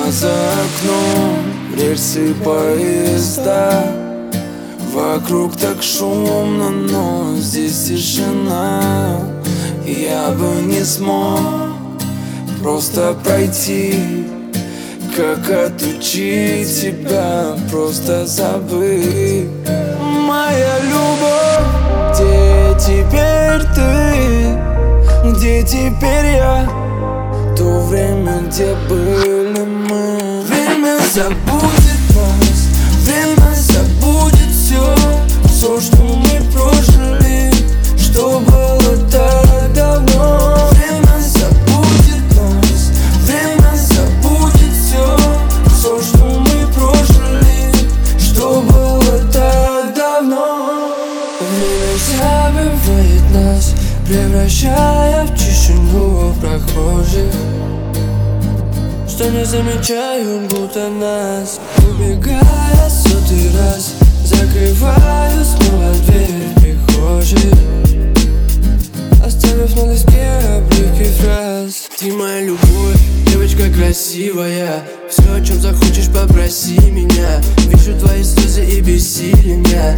за окном рельсы поезда. Вокруг так шумно, но здесь тишина. Я бы не смог просто пройти. Как отучить тебя просто забыть? Моя любовь, где теперь ты? Где теперь я? То время, где были мы. Время забудет нас, время забудет все, что мы прожили, что было так давно. Время забудет нас, время забудет все, что мы прожили, что было так давно. Время забывает нас, превращая в тишину прохожих, что не замечают, будто нас. Убегая сотый раз, закрываю снова дверь в прихожей, оставив на доске обрывки фраз. Ты моя любовь, девочка красивая, все, о чем захочешь, попроси меня. Вижу твои слезы и бессилия.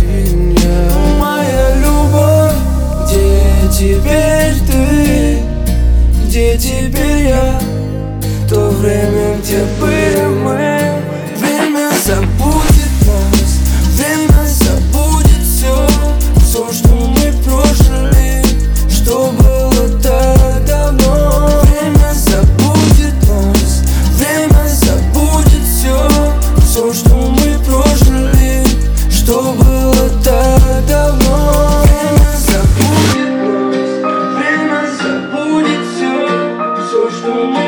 Моя любовь, где теперь ты? Где теперь я? То время, где были мы. Время забудет нас, время забудет все, что мы прожили, что было так давно. Время забудет нас, время забудет все, что мы прожили, что было так давно. Время забудет нас, время забудет все, что мы